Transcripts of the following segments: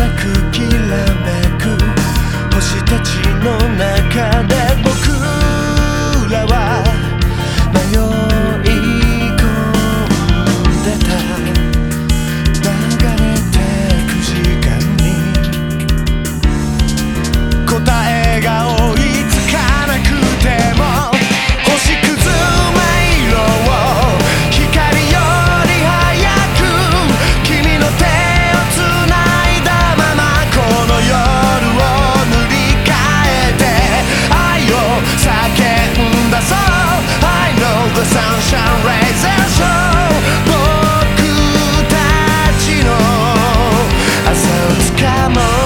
なくきらめく星たちの中で僕らは迷い込んでた。流れてく時間に答えが追いつかなくても星屑迷路を光より早く君の手をつないだままこの夜を塗り替えて愛を叫んだそう I know the sunshine rays and show 僕たちの朝をつかもう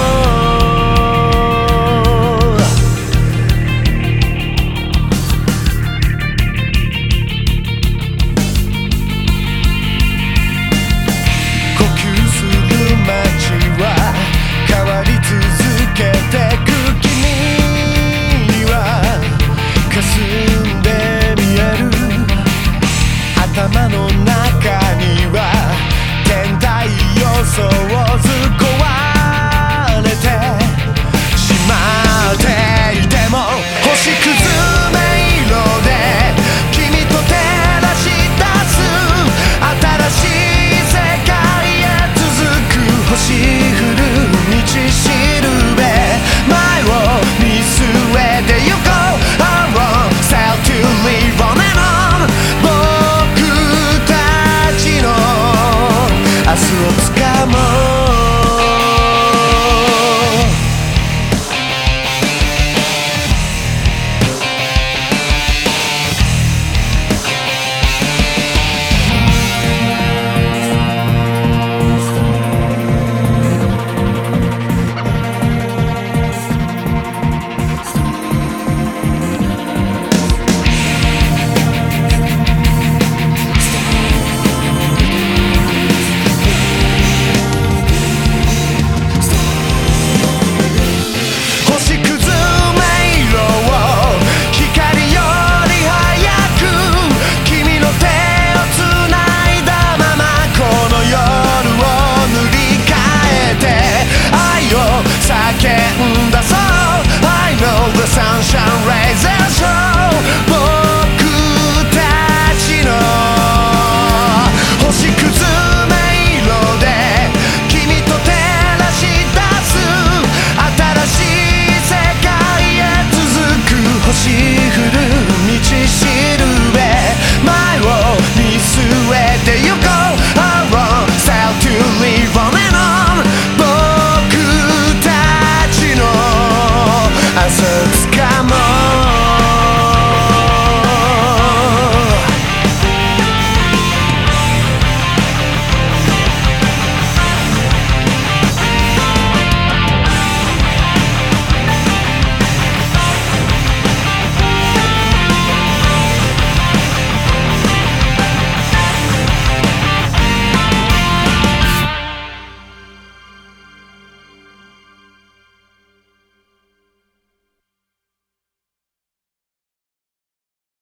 頭の中には天体予想図壊れてしまっていても星屑迷路で君と照らし出す新しい世界へ続く星降る道しるべ前を見据えてゆこう I want sail to live on and on明日を